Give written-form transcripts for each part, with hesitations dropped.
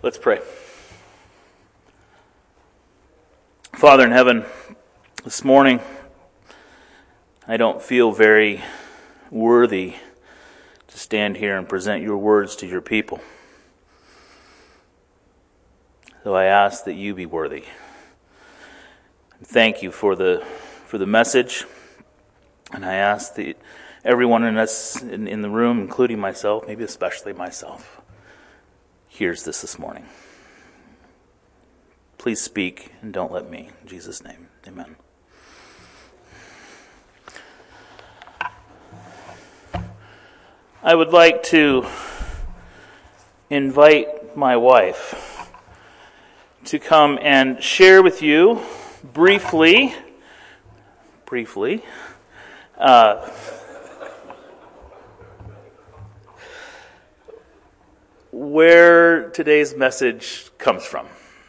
Let's pray. Father in heaven, this morning I don't feel very worthy to stand here and present your words to your people. So I ask that you be worthy. Thank you for the message, and I ask that everyone in the room, including myself, maybe especially myself, hears this morning. Please speak and don't let me. In Jesus' name, amen. I would like to invite my wife to come and share with you briefly, where today's message comes from.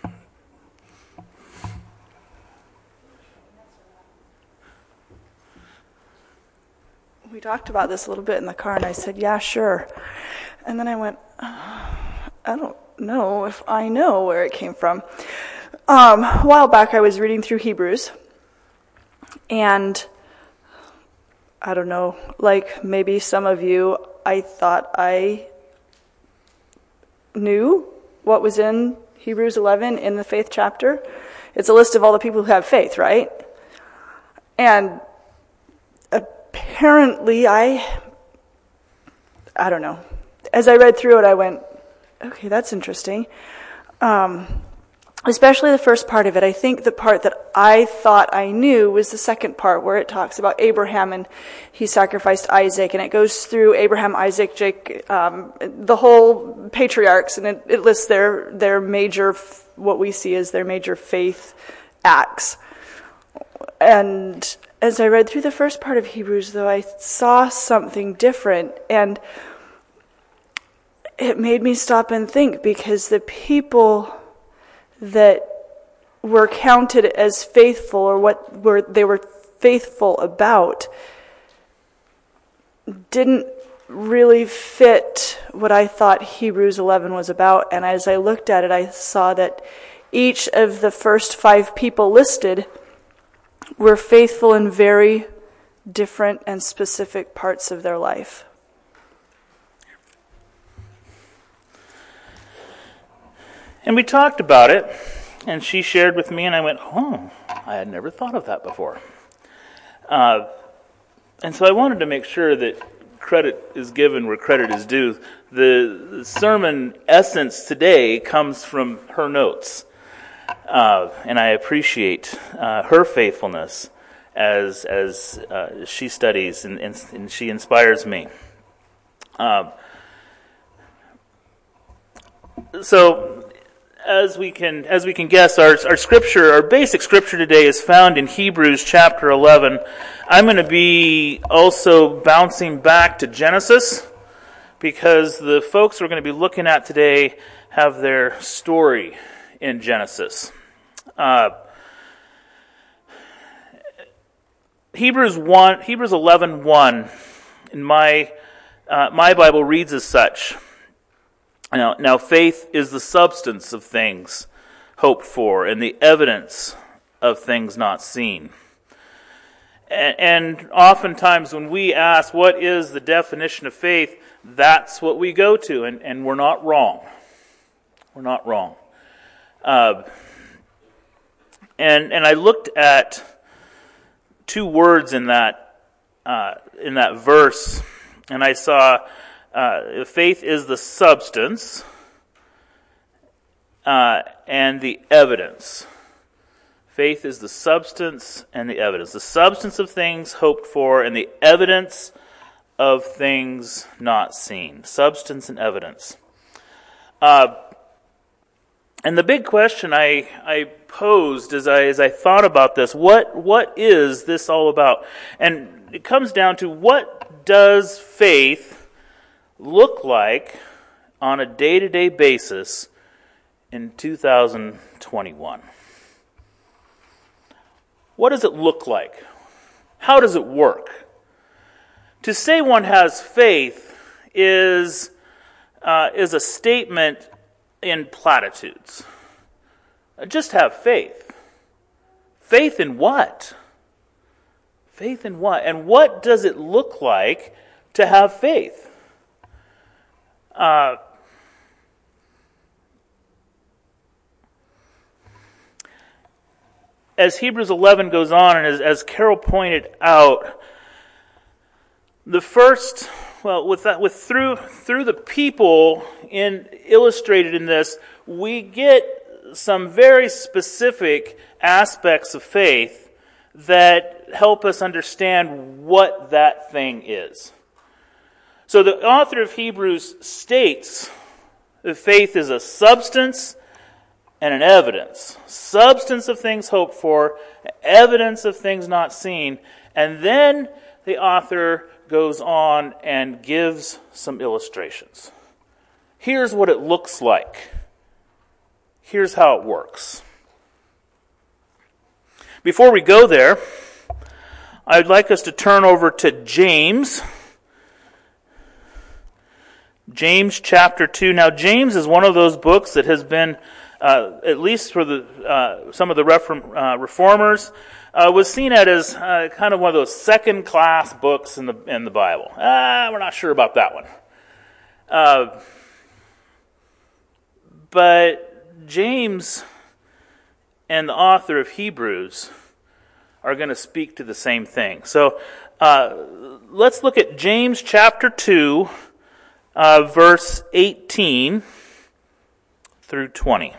We talked about this a little bit in the car, and I said, yeah, sure. And then I went, I don't know if I know where it came from. A while back, I was reading through Hebrews, and I don't know, like maybe some of you, I thought I knew what was in Hebrews 11 in the faith chapter. It's a list of all the people who have faith, right? And apparently I don't know. As I read through it, I went, okay, that's interesting. Especially the first part of it. I think the part that I thought I knew was the second part where it talks about Abraham and he sacrificed Isaac, and it goes through Abraham, Isaac, Jacob, the whole patriarchs, and it lists their major, what we see as their major faith acts. And as I read through the first part of Hebrews, though, I saw something different, and it made me stop and think, because the people that were counted as faithful, or they were faithful about, didn't really fit what I thought Hebrews 11 was about. And as I looked at it, I saw that each of the first 5 people listed were faithful in very different and specific parts of their life. And we talked about it, and she shared with me, and I went, I had never thought of that before. And so I wanted to make sure that credit is given where credit is due. The sermon essence today comes from her notes, and I appreciate her faithfulness as she studies and she inspires me. So, as we can guess, our scripture, our basic scripture today is found in Hebrews chapter 11. I'm going to be also bouncing back to Genesis, because the folks we're going to be looking at today have their story in Genesis. Hebrews 11:1 in my Bible reads as such. Now, faith is the substance of things hoped for and the evidence of things not seen. And oftentimes when we ask what is the definition of faith, that's what we go to, and we're not wrong. We're not wrong. And I looked at 2 words in that verse, and I saw faith is the substance and the evidence. Faith is the substance and the evidence. The substance of things hoped for and the evidence of things not seen. Substance and evidence. And the big question I posed as I thought about this, what is this all about? And it comes down to, what does faith look like on a day-to-day basis in 2021? What does it look like? How does it work? To say one has faith is a statement in platitudes. Just have faith. Faith in what? Faith in what? And what does it look like to have faith? As Hebrews 11 goes on, and as Carol pointed out, the first, through the people illustrated in this, we get some very specific aspects of faith that help us understand what that thing is. So the author of Hebrews states that faith is a substance and an evidence. Substance of things hoped for, evidence of things not seen. And then the author goes on and gives some illustrations. Here's what it looks like. Here's how it works. Before we go there, I'd like us to turn over to James. James chapter 2. Now, James is one of those books that has been, at least for some of the reformers, was seen as kind of one of those second-class books in the Bible. We're not sure about that one. But James and the author of Hebrews are going to speak to the same thing. So let's look at James chapter 2, verse 18 through 20.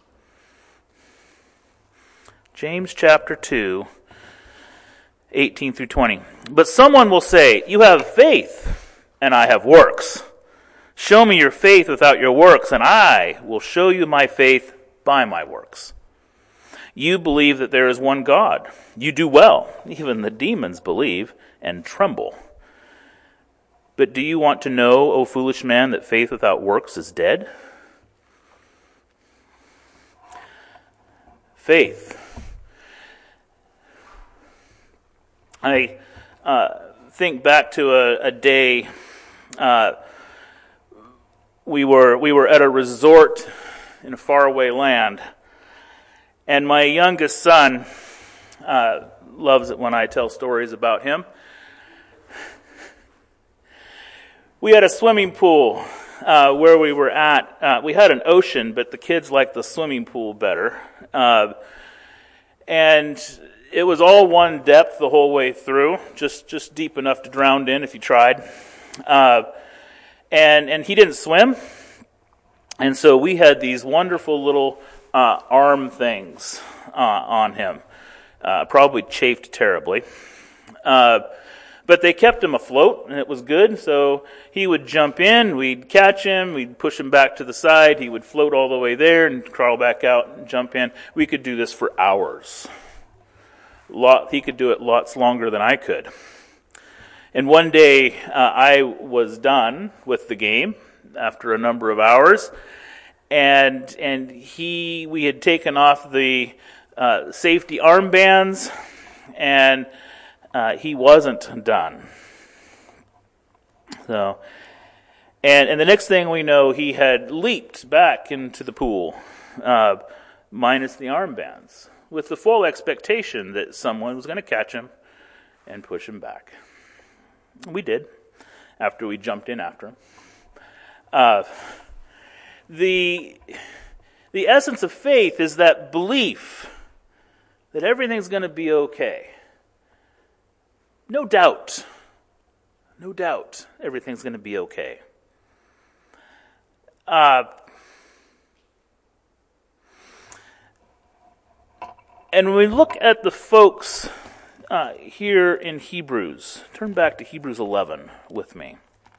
James chapter 2, 18 through 20. But someone will say, "You have faith, and I have works. Show me your faith without your works, and I will show you my faith by my works. You believe that there is one God. You do well. Even the demons believe and tremble. But do you want to know, O foolish man, that faith without works is dead?" Faith. I think back to a day we were at a resort in a faraway land, and my youngest son loves it when I tell stories about him. We had a swimming pool where we were at. We had an ocean, but the kids liked the swimming pool better. And it was all one depth the whole way through, just deep enough to drown in if you tried. And he didn't swim, and so we had these wonderful little arm things on him. Probably chafed terribly. But they kept him afloat, and it was good. So he would jump in, we'd catch him, we'd push him back to the side, he would float all the way there and crawl back out and jump in. We could do this for hours. He could do it lots longer than I could. And one day I was done with the game after a number of hours, and we had taken off the safety armbands, and he wasn't done. So, and the next thing we know, he had leaped back into the pool, minus the armbands, with the full expectation that someone was going to catch him and push him back. We did, after we jumped in after him. The essence of faith is that belief that everything's going to be okay. No doubt, everything's going to be okay. And when we look at the folks here in Hebrews, turn back to Hebrews 11 with me.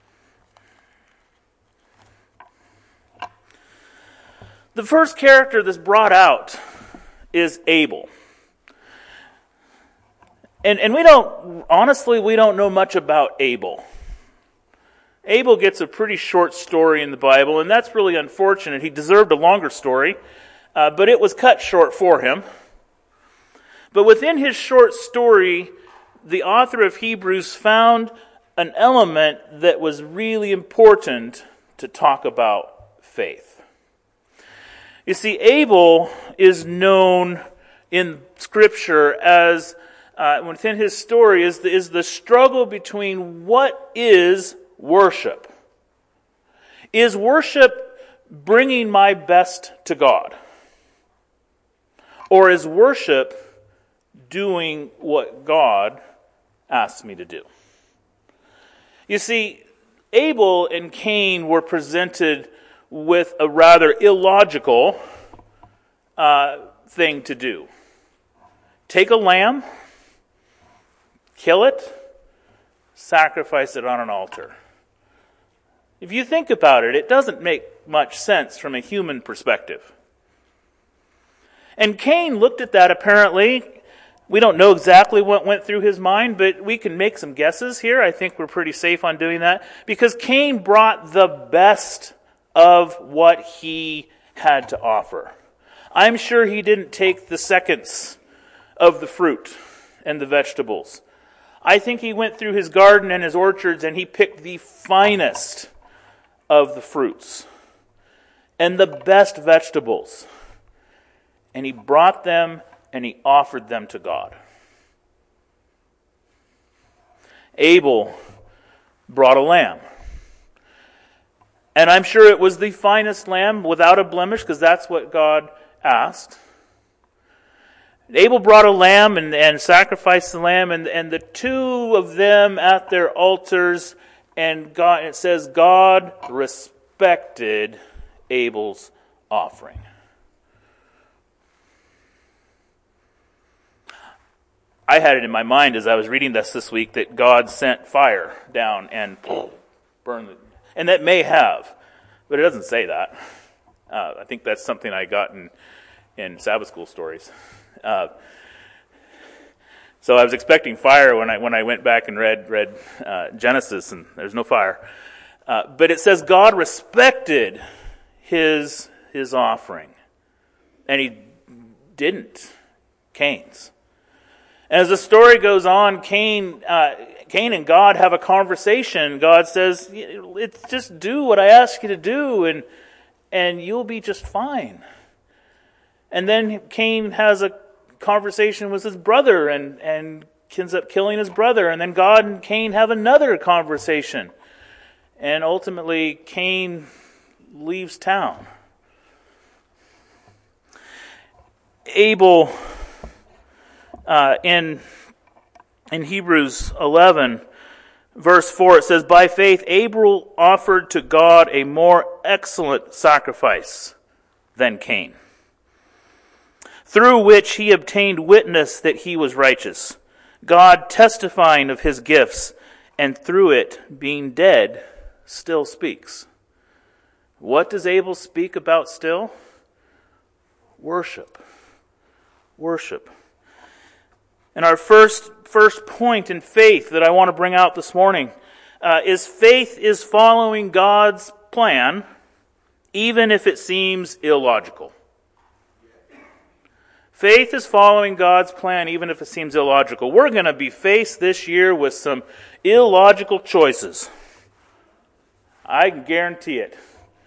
The first character that's brought out is Abel. And we don't know much about Abel. Abel gets a pretty short story in the Bible, and that's really unfortunate. He deserved a longer story, but it was cut short for him. But within his short story, the author of Hebrews found an element that was really important to talk about faith. You see, Abel is known in Scripture as, within his story, is the struggle between what is worship. Is worship bringing my best to God? Or is worship doing what God asks me to do? You see, Abel and Cain were presented with a rather illogical thing to do. Take a lamb, kill it, sacrifice it on an altar. If you think about it, it doesn't make much sense from a human perspective. And Cain looked at that apparently. We don't know exactly what went through his mind, but we can make some guesses here. I think we're pretty safe on doing that. Because Cain brought the best of what he had to offer. I'm sure he didn't take the seconds of the fruit and the vegetables. I think he went through his garden and his orchards and he picked the finest of the fruits and the best vegetables. And he brought them and he offered them to God. Abel brought a lamb. And I'm sure it was the finest lamb without a blemish, because that's what God asked. Abel brought a lamb and sacrificed the lamb, and the two of them at their altars, and God, it says God respected Abel's offering. I had it in my mind as I was reading this week that God sent fire down and burned it. And that may have, but it doesn't say that. I think that's something I got in Sabbath school stories. So I was expecting fire when I went back and read Genesis, and there's no fire. But it says God respected his offering, and he didn't Cain's. And as the story goes on, Cain and God have a conversation. God says, "It's just do what I ask you to do, and you'll be just fine." And then Cain has a conversation with his brother and ends up killing his brother. And then God and Cain have another conversation. And ultimately, Cain leaves town. Abel, in Hebrews 11, verse 4, it says, "By faith Abel offered to God a more excellent sacrifice than Cain, through which he obtained witness that he was righteous, God testifying of his gifts, and through it, being dead, still speaks." What does Abel speak about still? Worship. Worship. And our first point in faith that I want to bring out this morning is faith is following God's plan, even if it seems illogical. Faith is following God's plan, even if it seems illogical. We're going to be faced this year with some illogical choices. I can guarantee it.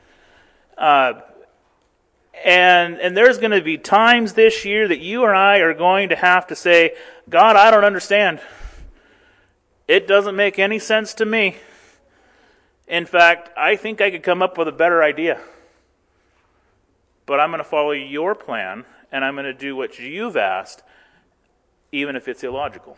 And there's going to be times this year that you and I are going to have to say, "God, I don't understand. It doesn't make any sense to me. In fact, I think I could come up with a better idea. But I'm going to follow your plan, and I'm going to do what you've asked, even if it's illogical."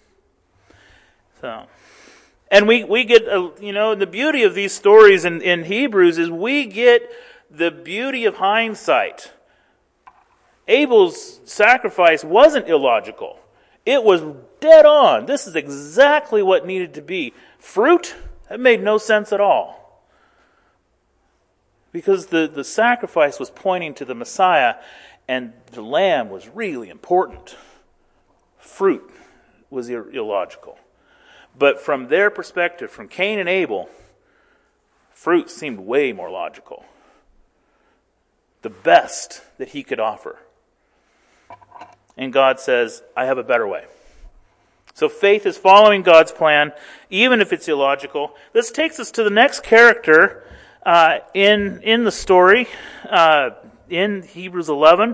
So, and we get, the beauty of these stories in Hebrews is we get the beauty of hindsight. Abel's sacrifice wasn't illogical. It was dead on. This is exactly what needed to be. Fruit, that made no sense at all. Because the sacrifice was pointing to the Messiah, and the lamb was really important. Fruit was illogical. But from their perspective, from Cain and Abel, fruit seemed way more logical. The best that he could offer. And God says, "I have a better way." So faith is following God's plan, even if it's illogical. This takes us to the next character in the story, in Hebrews 11,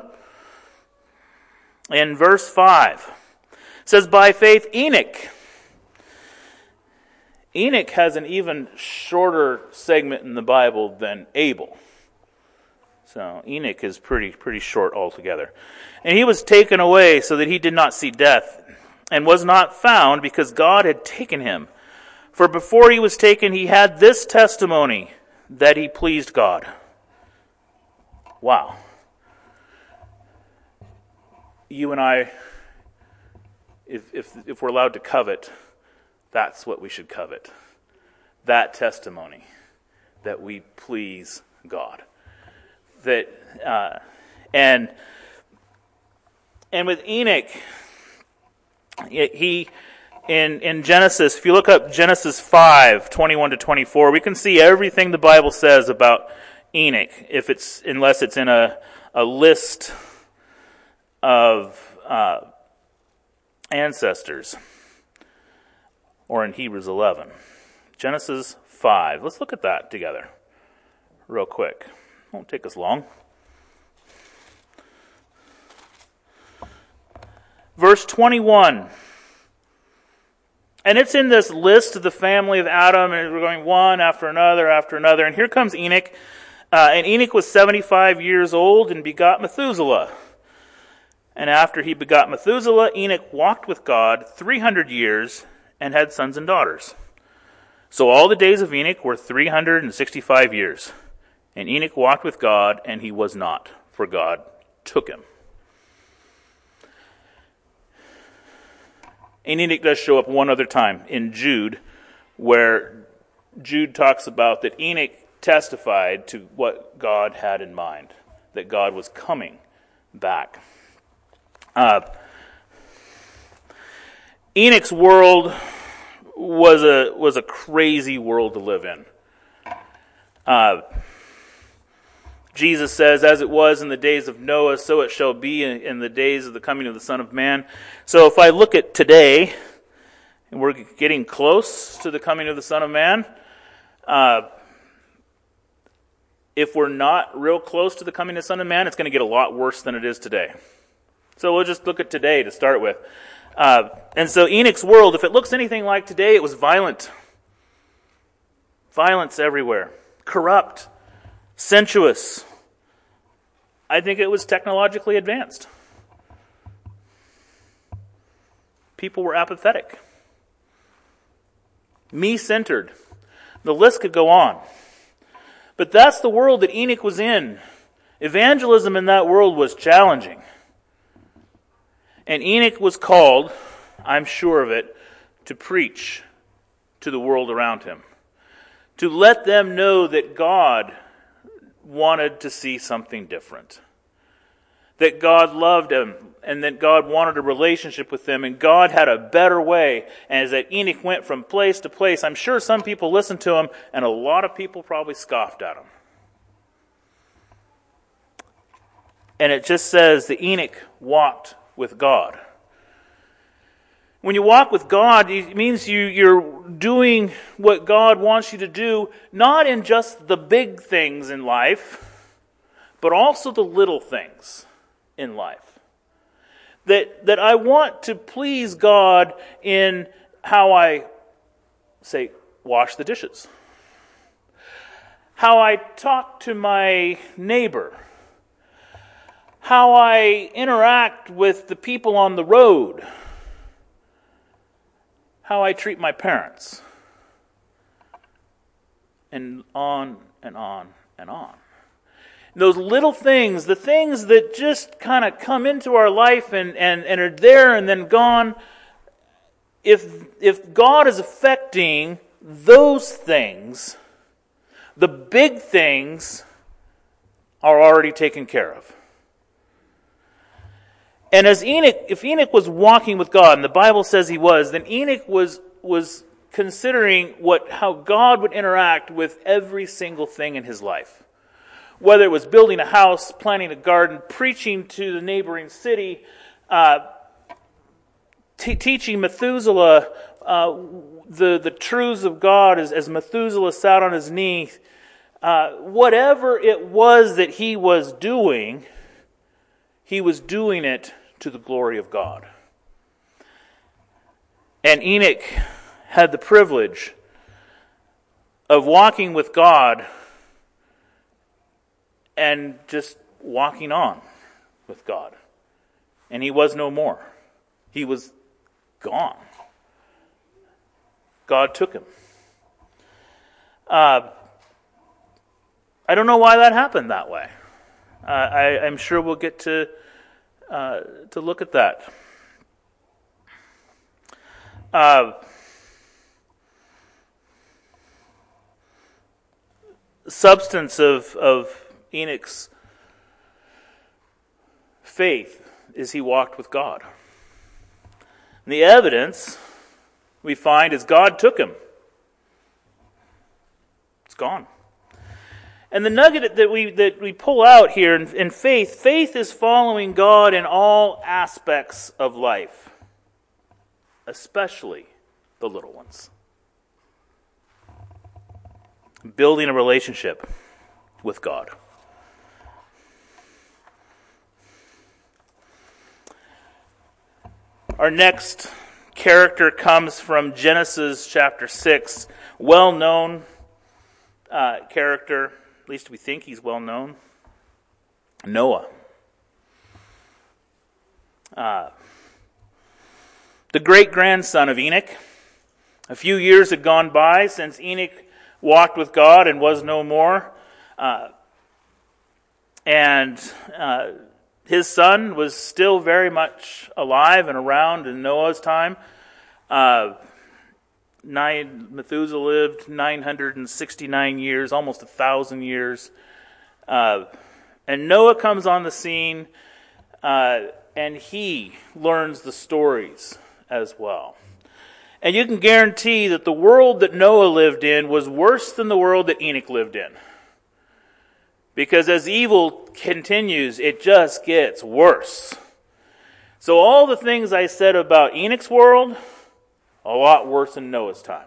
in verse 5. It says, by faith Enoch. Enoch has an even shorter segment in the Bible than Abel. So Enoch is pretty short altogether. And he was taken away so that he did not see death, and was not found because God had taken him. For before he was taken, he had this testimony, that he pleased God. Wow. You and I, if we're allowed to covet, that's what we should covet. That testimony, that we please God. That and with Enoch, he in Genesis, if you look up Genesis 5:21-24, we can see everything the Bible says about Enoch, unless it's in a list of ancestors, or in Hebrews 11. Genesis 5. Let's look at that together real quick. Won't take us long. Verse 21. And it's in this list of the family of Adam, and we're going one after another after another. And here comes Enoch. And Enoch was 75 years old and begot Methuselah. And after he begot Methuselah, Enoch walked with God 300 years and had sons and daughters. So all the days of Enoch were 365 years. And Enoch walked with God, and he was not, for God took him. And Enoch does show up one other time in Jude, where Jude talks about that Enoch testified to what God had in mind, that God was coming back. Enoch's world was a crazy world to live in. Jesus says, as it was in the days of Noah, so it shall be in the days of the coming of the Son of Man. So if I look at today, and we're getting close to the coming of the Son of Man, if we're not real close to the coming of the Son of Man, it's going to get a lot worse than it is today. So we'll just look at today to start with. And so Enoch's world, if it looks anything like today, it was violent. Violence everywhere. Corrupt. Sensuous. I think it was technologically advanced. People were apathetic. Me-centered. The list could go on. But that's the world that Enoch was in. Evangelism in that world was challenging. And Enoch was called, I'm sure of it, to preach to the world around him. To let them know that God wanted to see something different. That God loved him, and that God wanted a relationship with them, and God had a better way. And as that Enoch went from place to place, I'm sure some people listened to him, and a lot of people probably scoffed at him. And it just says that Enoch walked with God. When you walk with God, it means you're doing what God wants you to do, not in just the big things in life, but also the little things in life. That I want to please God in how I, say, wash the dishes. How I talk to my neighbor. How I interact with the people on the road. How I treat my parents. And on and on and on. Those little things, the things that just kind of come into our life and are there and then gone, if God is affecting those things, the big things are already taken care of. And if Enoch was walking with God, and the Bible says he was, then Enoch was considering how God would interact with every single thing in his life. Whether it was building a house, planting a garden, preaching to the neighboring city, teaching Methuselah the truths of God as Methuselah sat on his knee, whatever it was that he was doing it to the glory of God. And Enoch had the privilege of walking with God and just walking on with God. And he was no more. He was gone. God took him. I don't know why that happened that way. I'm sure we'll get to look at that. Substance of Enoch's faith is he walked with God. And the evidence we find is God took him. It's gone. And the nugget that we pull out here in faith is following God in all aspects of life, especially the little ones. Building a relationship with God. Our next character comes from Genesis chapter 6, well-known character. At least we think he's well known. Noah. The great-grandson of Enoch. A few years had gone by since Enoch walked with God and was no more. And his son was still very much alive and around in Noah's time. Methuselah lived 969 years, almost 1,000 years. And Noah comes on the scene, and he learns the stories as well. And you can guarantee that the world that Noah lived in was worse than the world that Enoch lived in. Because as evil continues, it just gets worse. So all the things I said about Enoch's world, a lot worse than Noah's time.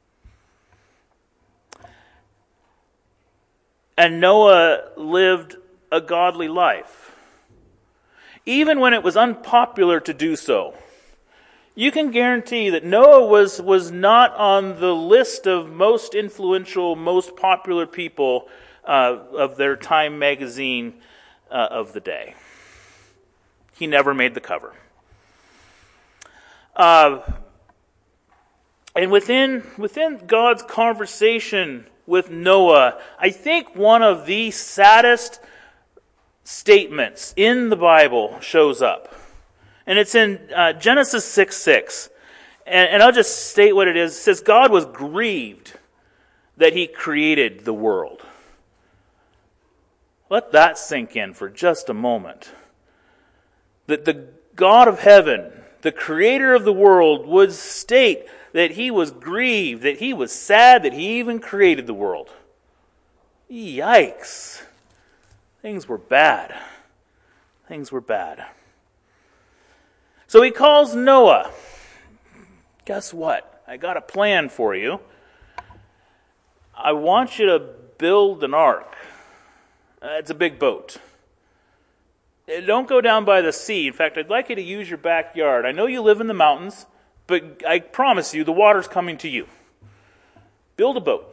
And Noah lived a godly life. Even when it was unpopular to do so. You can guarantee that Noah was not on the list of most influential, most popular people of their Time magazine of the day. He never made the cover. And within God's conversation with Noah, I think one of the saddest statements in the Bible shows up. And it's in Genesis 6:6. And I'll just state what it is. It says, God was grieved that he created the world. Let that sink in for just a moment. That the God of heaven, the creator of the world, would state that he was grieved, that he was sad that he even created the world. Yikes. Things were bad. Things were bad. So he calls Noah. Guess what? I got a plan for you. I want you to build an ark. It's a big boat. Don't go down by the sea. In fact, I'd like you to use your backyard. I know you live in the mountains, but I promise you the water's coming to you. Build a boat.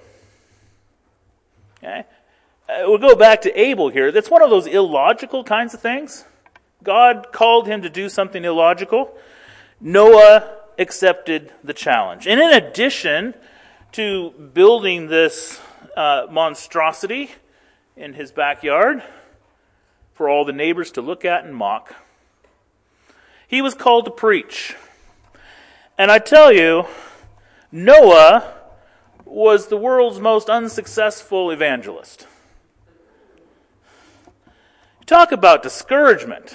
Okay? We'll go back to Abel here. That's one of those illogical kinds of things. God called him to do something illogical. Noah accepted the challenge. And in addition to building this monstrosity in his backyard for all the neighbors to look at and mock, he was called to preach. And I tell you, Noah was the world's most unsuccessful evangelist. Talk about discouragement.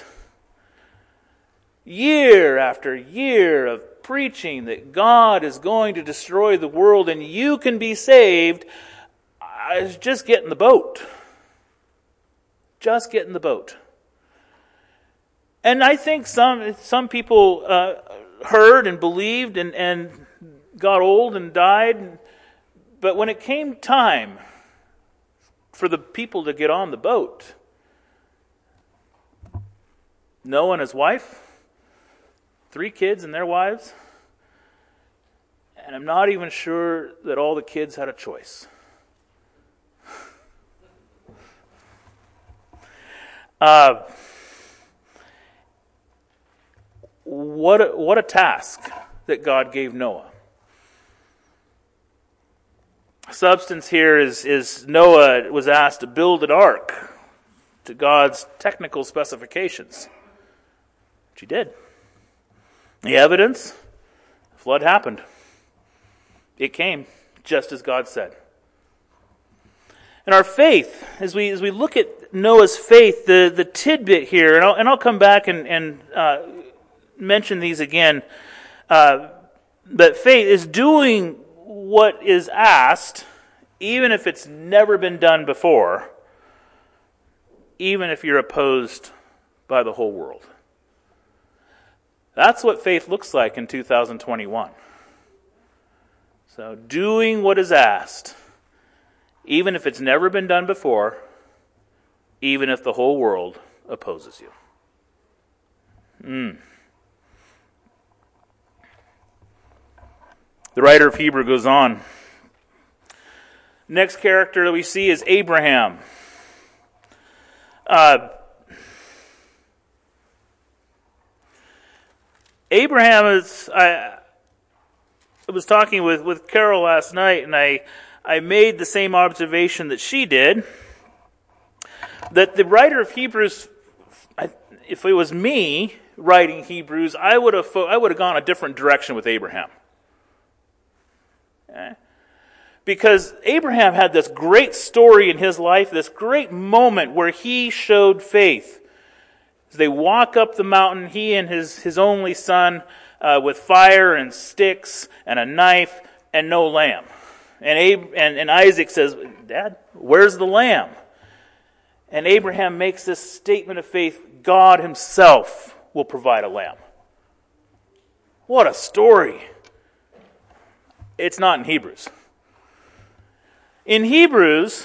Year after year of preaching that God is going to destroy the world and you can be saved. Just get in the boat. Just get in the boat. And I think some people heard and believed and got old and died. But when it came time for the people to get on the boat. Noah and his wife, 3 kids and their wives, and I'm not even sure that all the kids had a choice. What a task that God gave Noah. Substance here is Noah was asked to build an ark to God's technical specifications, which he did. The evidence, the flood happened. It came just as God said. And our faith, as we look at Noah's faith, the tidbit here, and I'll come back and mention these again, but faith is doing what is asked, even if it's never been done before, even if you're opposed by the whole world. That's what faith looks like in 2021. So doing what is asked, even if it's never been done before, even if the whole world opposes you. The writer of Hebrew goes on. Next character that we see is Abraham. Abraham is... I was talking with Carol last night, and I made the same observation that she did, that the writer of Hebrews, if it was me writing Hebrews, I would have gone a different direction with Abraham. Okay? Because Abraham had this great story in his life, this great moment where he showed faith. As they walk up the mountain, he and his only son, with fire and sticks and a knife and no lamb. And Isaac says, "Dad, where's the lamb?" And Abraham makes this statement of faith, God himself will provide a lamb. What a story. It's not in Hebrews. In Hebrews,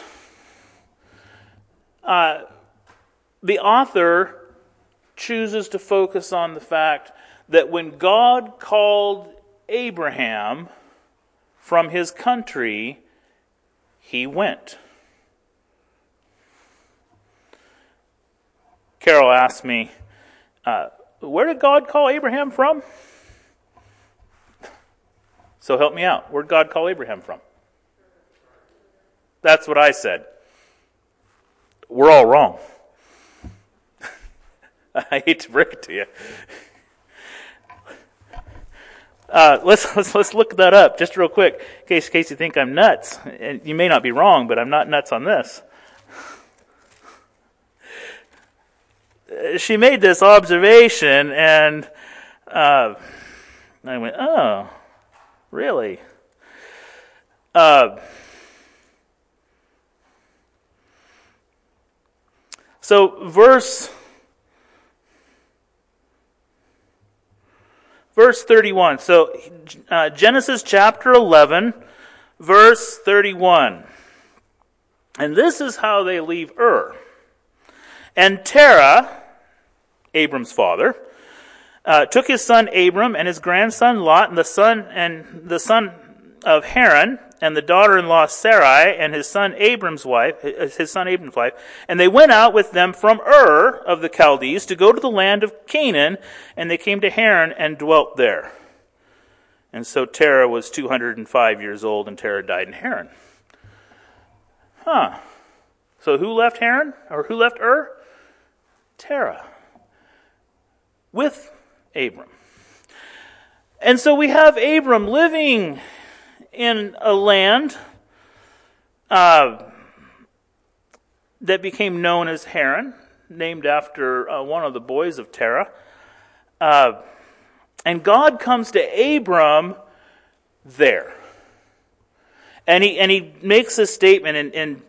the author chooses to focus on the fact that when God called Abraham from his country, he went. Carol asked me, where did God call Abraham from? So help me out. Where did God call Abraham from? That's what I said. We're all wrong. I hate to break it to you. Let's look that up just real quick, in case you think I'm nuts. And you may not be wrong, but I'm not nuts on this. She made this observation, and I went, "Oh, really?" So verse 31. So Genesis chapter 11, verse 31. And this is how they leave Ur. And Terah, Abram's father, took his son Abram and his grandson Lot and the son of Haran and the daughter-in-law Sarai and his son Abram's wife, and they went out with them from Ur of the Chaldees to go to the land of Canaan, and they came to Haran and dwelt there. And so Terah was 205 years old, and Terah died in Haran. So who left Haran, or who left Ur? Terah, with Abram. And so we have Abram living in a land that became known as Haran, named after one of the boys of Terah. And God comes to Abram there. And he makes this statement in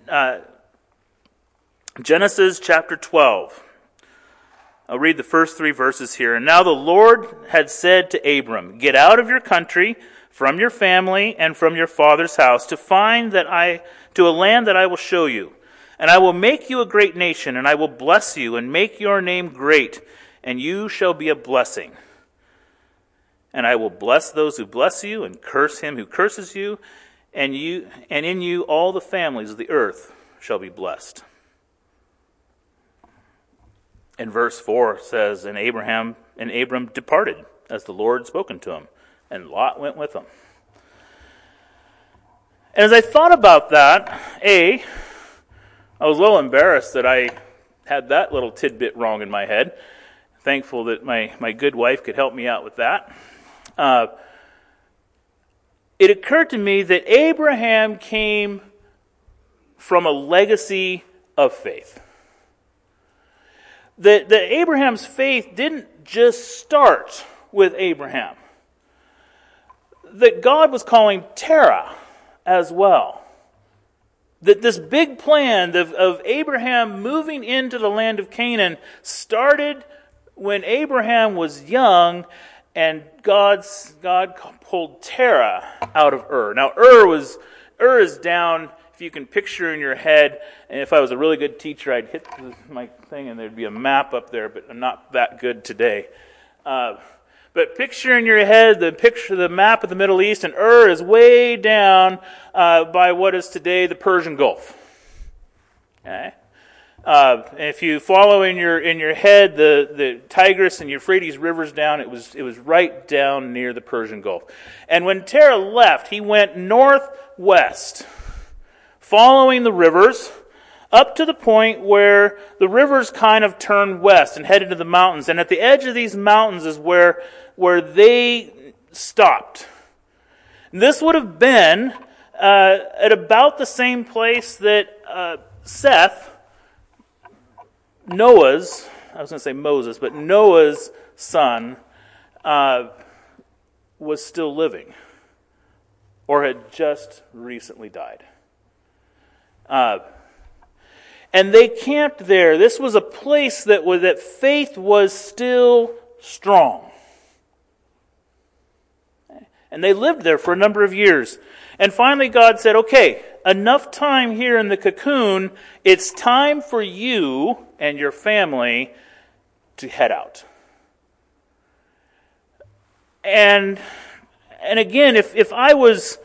Genesis chapter 12. I'll read the first 3 verses here. And now the Lord had said to Abram, "Get out of your country, from your family, and from your father's house, to a land that I will show you. And I will make you a great nation, and I will bless you, and make your name great, and you shall be a blessing. And I will bless those who bless you, and curse him who curses you, and in you all the families of the earth shall be blessed. And verse 4 says, And Abram departed, as the Lord had spoken to him, and Lot went with him. And as I thought about that, I was a little embarrassed that I had that little tidbit wrong in my head. Thankful that my good wife could help me out with that. It occurred to me that Abraham came from a legacy of faith. That Abraham's faith didn't just start with Abraham. That God was calling Terah as well. That this big plan of Abraham moving into the land of Canaan started when Abraham was young, and God pulled Terah out of Ur. Now Ur is down, if you can picture in your head, and if I was a really good teacher, I'd hit my thing and there'd be a map up there, but I'm not that good today. But picture in your head the map of the Middle East, and Ur is way down by what is today the Persian Gulf. Okay? If you follow in your head the Tigris and Euphrates rivers down, it was right down near the Persian Gulf. And when Terah left, he went northwest, following the rivers, up to the point where the rivers kind of turned west and headed to the mountains. And at the edge of these mountains is where they stopped. This would have been at about the same place that Seth, Noah's son, was still living, or had just recently died. And they camped there. This was a place that faith was still strong. And they lived there for a number of years. And finally God said, okay, enough time here in the cocoon. It's time for you and your family to head out. And again, if I was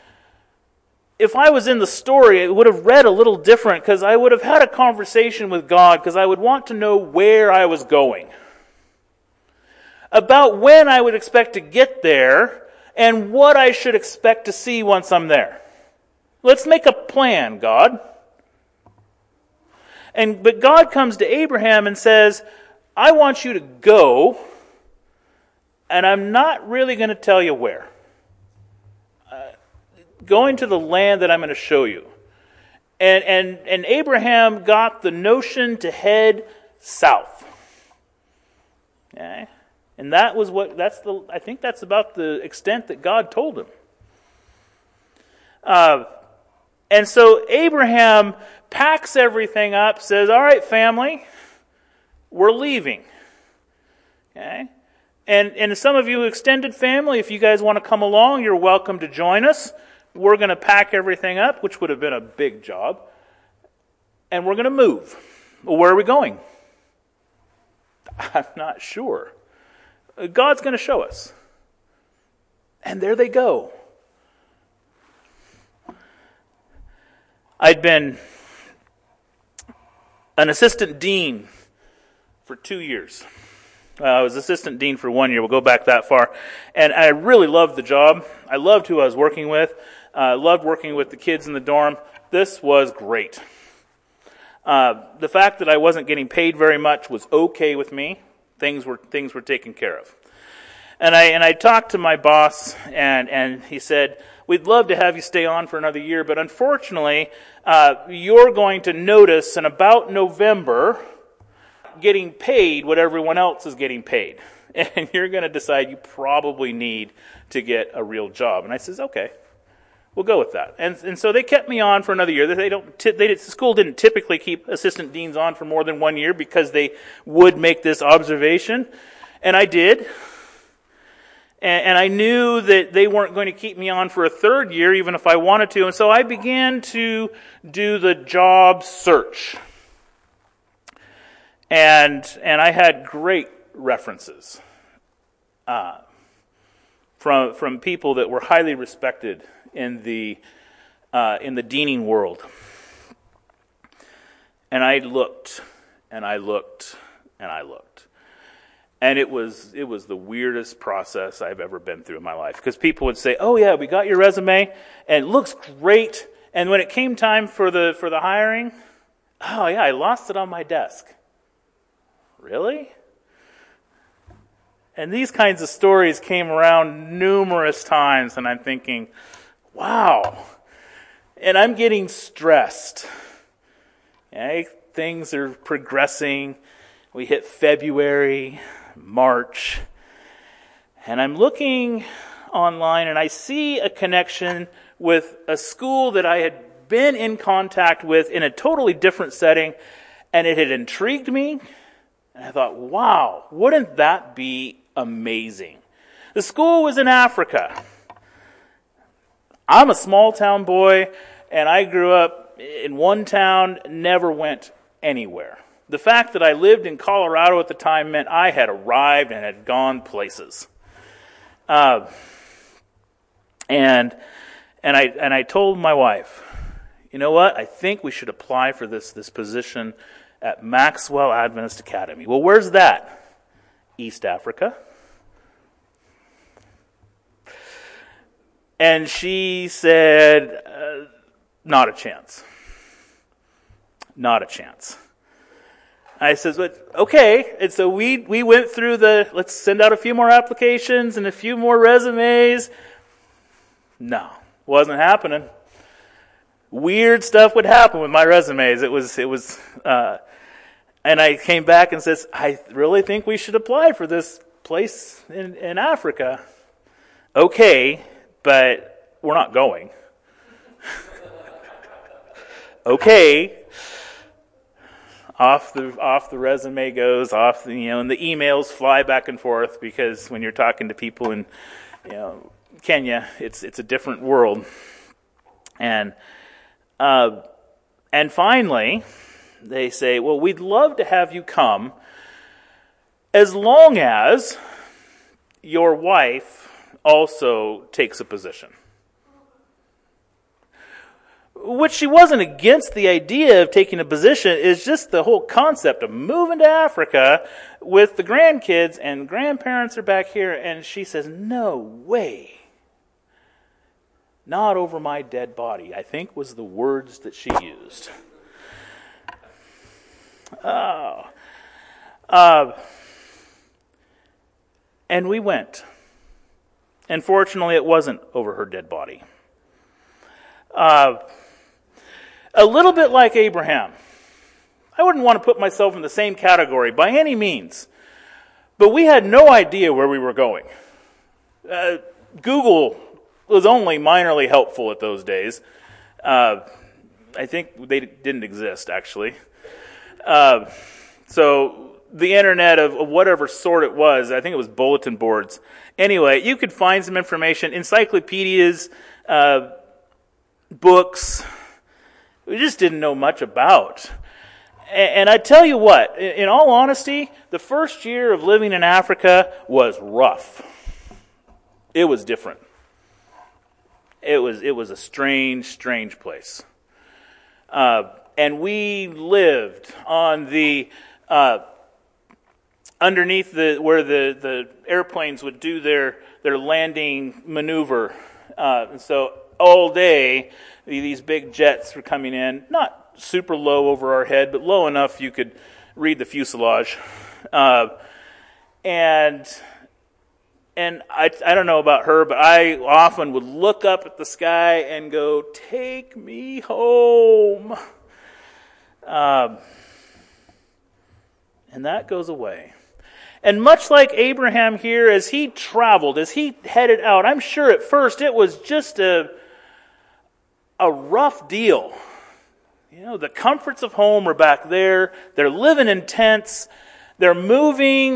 in the story, it would have read a little different, because I would have had a conversation with God, because I would want to know where I was going, about when I would expect to get there, and what I should expect to see once I'm there. Let's make a plan, God. But God comes to Abraham and says, I want you to go, and I'm not really going to tell you where. Going to the land that I'm going to show you. And Abraham got the notion to head south. Okay? And I think that's about the extent that God told him. And so Abraham packs everything up, says, all right, family, we're leaving. Okay? And some of you extended family, if you guys want to come along, you're welcome to join us. We're going to pack everything up, which would have been a big job, and we're going to move. Well, where are we going? I'm not sure. God's going to show us. And there they go. I'd been an assistant dean for 2 years. I was assistant dean for 1 year. We'll go back that far. And I really loved the job. I loved who I was working with. I loved working with the kids in the dorm. This was great. The fact that I wasn't getting paid very much was okay with me. Things were taken care of. And I talked to my boss, and he said, we'd love to have you stay on for another year, but unfortunately, you're going to notice in about November getting paid what everyone else is getting paid. And you're going to decide you probably need to get a real job. And I says, okay, we'll go with that. And so they kept me on for another year. The school didn't typically keep assistant deans on for more than 1 year because they would make this observation. And I did. And I knew that they weren't going to keep me on for a third year, even if I wanted to. And so I began to do the job search. And I had great references from people that were highly respected in the deaning world. And I looked, and I looked, and I looked. And it was the weirdest process I've ever been through in my life. Because people would say, "Oh yeah, we got your resume, and it looks great." And when it came time for the hiring, "Oh yeah, I lost it on my desk." Really? And these kinds of stories came around numerous times, and I'm thinking, wow. And I'm getting stressed. Okay? Things are progressing. We hit February, March, and I'm looking online, and I see a connection with a school that I had been in contact with in a totally different setting, and it had intrigued me, and I thought, wow, wouldn't that be amazing? The school was in Africa. I'm a small town boy, and I grew up in one town, never went anywhere. The fact that I lived in Colorado at the time meant I had arrived and had gone places. And I told my wife, you know what? I think we should apply for this position at Maxwell Adventist Academy. Well, where's that? East Africa. And she said, not a chance. Not a chance. I says, okay. And so we went through let's send out a few more applications and a few more resumes. No, wasn't happening. Weird stuff would happen with my resumes. It was, and I came back and says, I really think we should apply for this place in Africa. Okay, but we're not going. Okay. Off the resume goes, and the emails fly back and forth, because when you're talking to people in Kenya, it's a different world. And finally, they say, well, we'd love to have you come as long as your wife also takes a position. Which she wasn't against the idea of taking a position, is just the whole concept of moving to Africa with the grandkids, and grandparents are back here, and she says, no way. Not over my dead body, I think was the words that she used. And we went. And fortunately, it wasn't over her dead body. A little bit like Abraham. I wouldn't want to put myself in the same category by any means. But we had no idea where we were going. Google was only minorly helpful at those days. I think they didn't exist, actually. So the internet of whatever sort it was, I think it was bulletin boards. Anyway, you could find some information, encyclopedias, books. We just didn't know much about. And I tell you what, in all honesty, the first year of living in Africa was rough. It was different. It was a strange place. And we lived on the underneath where the airplanes would do their landing maneuver. And so all day, these big jets were coming in, not super low over our head, but low enough you could read the fuselage. And I don't know about her, but I often would look up at the sky and go, take me home. And that goes away. And much like Abraham here, as he traveled, as he headed out, I'm sure at first it was just a rough deal. The comforts of home are back there. They're living in tents. They're moving.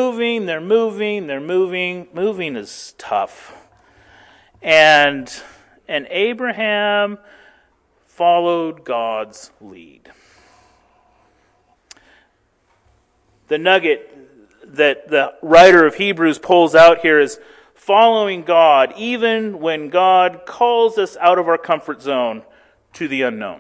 Moving is tough. And Abraham followed God's lead. The nugget that the writer of Hebrews pulls out here is following God, even when God calls us out of our comfort zone to the unknown.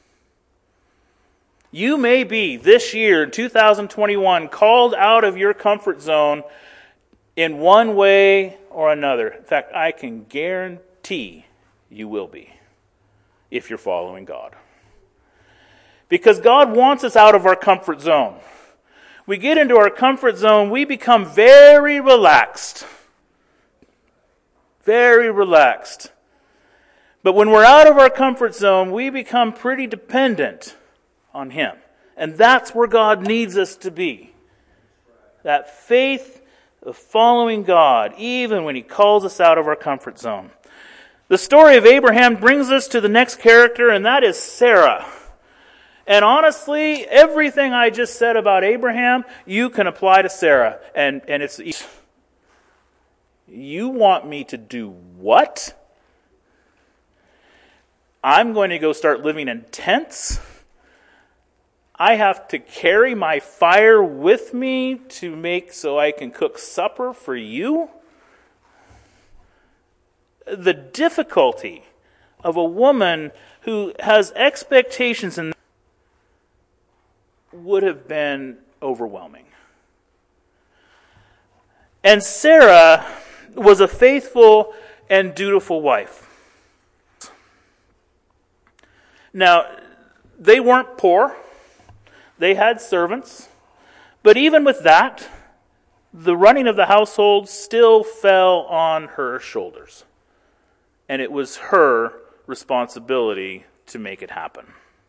You may be, this year, 2021, called out of your comfort zone in one way or another. In fact, I can guarantee you will be, if you're following God. Because God wants us out of our comfort zone. We get into our comfort zone, we become very relaxed. Very relaxed. But when we're out of our comfort zone, we become pretty dependent on Him. And that's where God needs us to be. That faith of following God, even when He calls us out of our comfort zone. The story of Abraham brings us to the next character, and that is Sarah. And honestly, everything I just said about Abraham, you can apply to Sarah. And it's, you want me to do what? I'm going to go start living in tents? I have to carry my fire with me to make so I can cook supper for you? The difficulty of a woman who has expectations and would have been overwhelming. And Sarah was a faithful and dutiful wife. Now, they weren't poor. They had servants. But even with that, the running of the household still fell on her shoulders. And it was her responsibility to make it happen.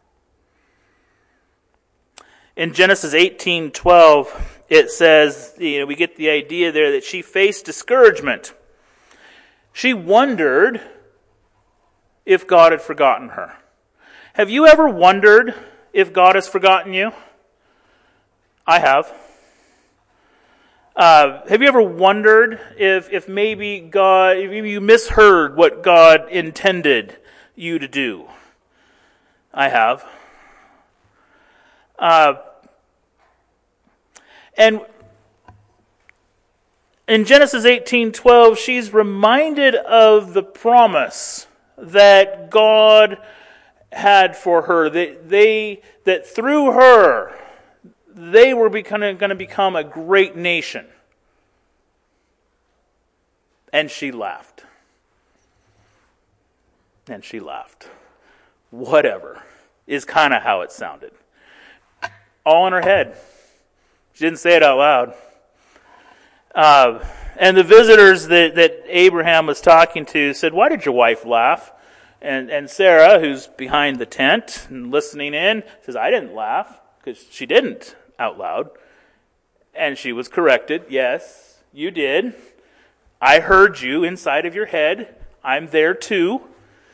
In Genesis 18:12, it says, we get the idea there that she faced discouragement. She wondered if God had forgotten her. Have you ever wondered if God has forgotten you? I have. Have you ever wondered if maybe God, if you misheard what God intended you to do? I have. And in Genesis 18:12, she's reminded of the promise that God had for her, that through her, they were going to become a great nation. And she laughed. And she laughed. Whatever, is kind of how it sounded. All in her head. She didn't say it out loud. And the visitors that Abraham was talking to said, "Why did your wife laugh?" And Sarah, who's behind the tent and listening in, says, "I didn't laugh," because she didn't out loud. And she was corrected. "Yes, you did. I heard you inside of your head. I'm there too.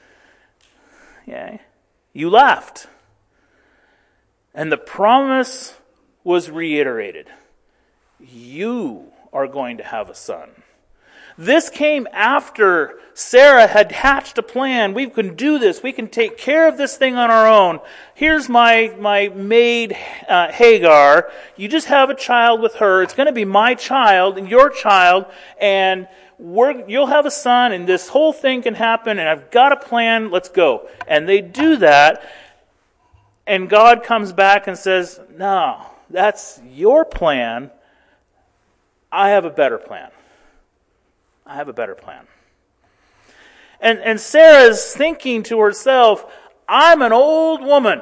Yeah, you laughed." And the promise was reiterated. You are going to have a son. This came after Sarah had hatched a plan. We can do this. We can take care of this thing on our own. Here's my maid, Hagar. You just have a child with her. It's going to be my child and your child, and you'll have a son, and this whole thing can happen, and I've got a plan. Let's go. And they do that, and God comes back and says, "No, that's your plan. I have a better plan. I have a better plan." And Sarah's thinking to herself, "I'm an old woman.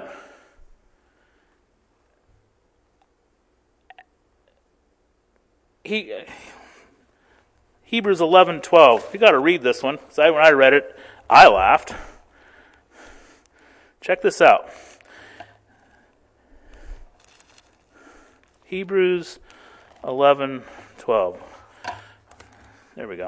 Hebrews 11:12. You got to read this one. So when I read it, I laughed. Check this out. Hebrews 11:12. There we go.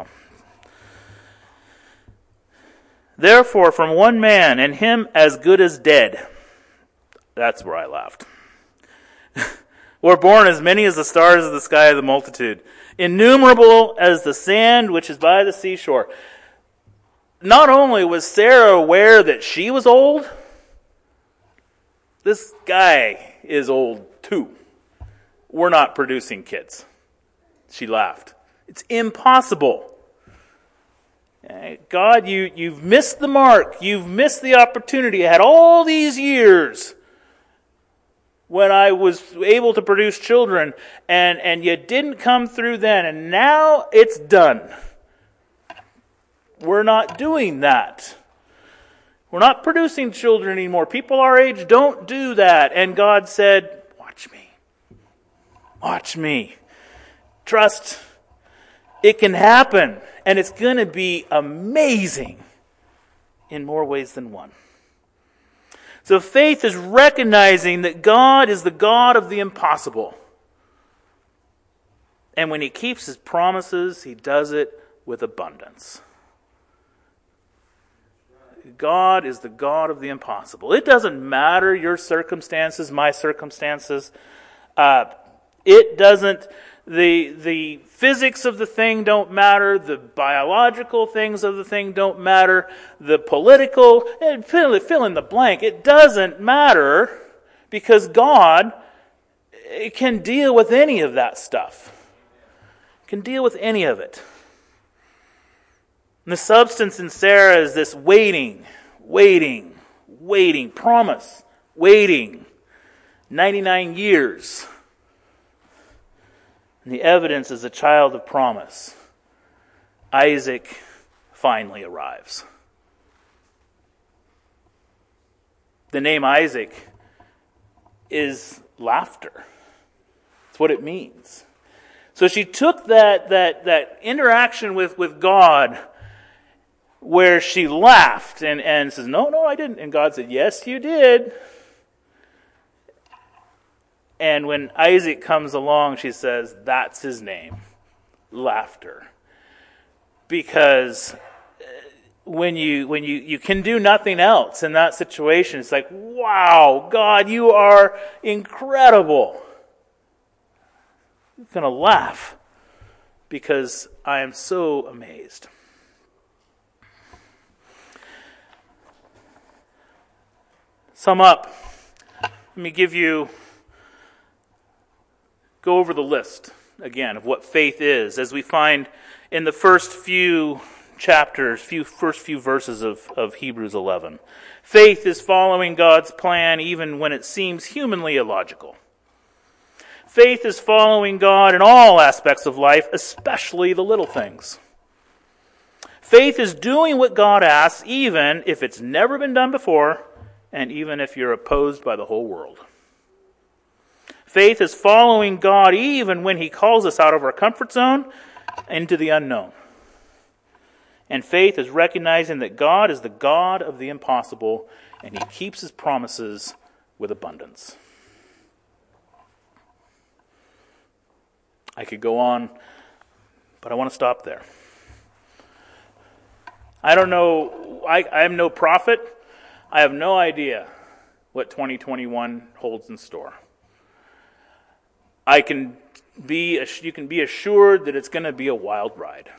"Therefore, from one man, and him as good as dead." That's where I laughed. were born as many as the stars of the sky of the multitude, innumerable as the sand which is by the seashore. Not only was Sarah aware that she was old, this guy is old too. We're not producing kids. She laughed. It's impossible. God, you've missed the mark. You've missed the opportunity. I had all these years when I was able to produce children, and you didn't come through then, and now it's done. We're not doing that. We're not producing children anymore. People our age don't do that. And God said, watch me. Watch me. Trust. It can happen. And it's going to be amazing in more ways than one. So faith is recognizing that God is the God of the impossible. And when He keeps His promises, He does it with abundance. God is the God of the impossible. It doesn't matter your circumstances, my circumstances. It doesn't, the physics of the thing don't matter. The biological things of the thing don't matter. The political, fill in the blank. It doesn't matter because God can deal with any of that stuff. Can deal with any of it. And the substance in Sarah is this waiting, promise, waiting. 99 years. And the evidence is a child of promise. Isaac finally arrives. The name Isaac is laughter. That's what it means. So she took that interaction with God where she laughed and says, no, I didn't. And God said, yes, you did. And when Isaac comes along, she says, that's his name, laughter. Because when you can do nothing else in that situation, it's like, wow, God, you are incredible. I'm going to laugh because I am so amazed. Sum up. Let me go over the list again of what faith is, as we find in the first few chapters, first few verses of Hebrews 11. Faith is following God's plan even when it seems humanly illogical. Faith is following God in all aspects of life, especially the little things. Faith is doing what God asks, even if it's never been done before, and even if you're opposed by the whole world. Faith is following God even when He calls us out of our comfort zone into the unknown. And faith is recognizing that God is the God of the impossible, and He keeps His promises with abundance. I could go on, but I want to stop there. I don't know, I am no prophet. I have no idea what 2021 holds in store. You can be assured that it's going to be a wild ride.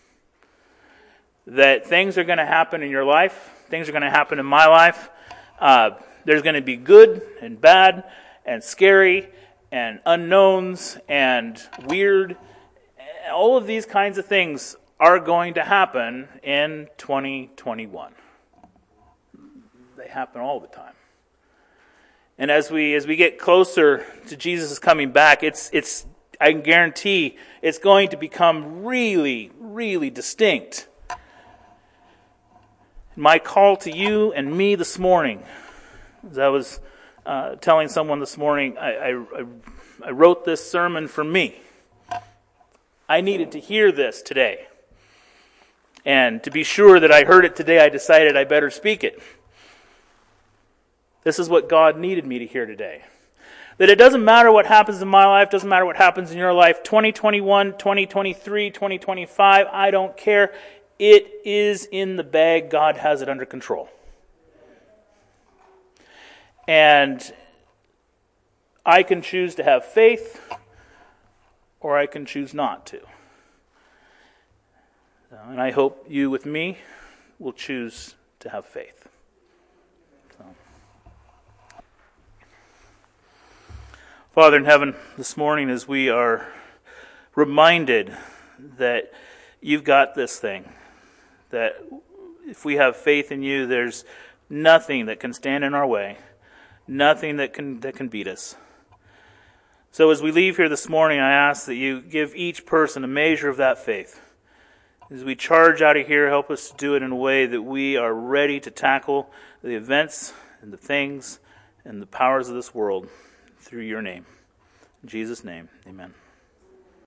That things are going to happen in your life. Things are going to happen in my life. There's going to be good and bad and scary and unknowns and weird. All of these kinds of things are going to happen in 2021. They happen all the time. And as we get closer to Jesus coming back, I can guarantee it's going to become really, really distinct. My call to you and me this morning, as I was telling someone this morning, I wrote this sermon for me. I needed to hear this today. And to be sure that I heard it today, I decided I better speak it. This is what God needed me to hear today. That it doesn't matter what happens in my life, doesn't matter what happens in your life, 2021, 2023, 2025, I don't care. It is in the bag. God has it under control. And I can choose to have faith, or I can choose not to. And I hope you with me will choose to have faith. Father in heaven, this morning as we are reminded that you've got this thing, that if we have faith in you, there's nothing that can stand in our way, nothing that can beat us. So as we leave here this morning, I ask that you give each person a measure of that faith. As we charge out of here, help us to do it in a way that we are ready to tackle the events and the things and the powers of this world through your name. In Jesus' name, amen.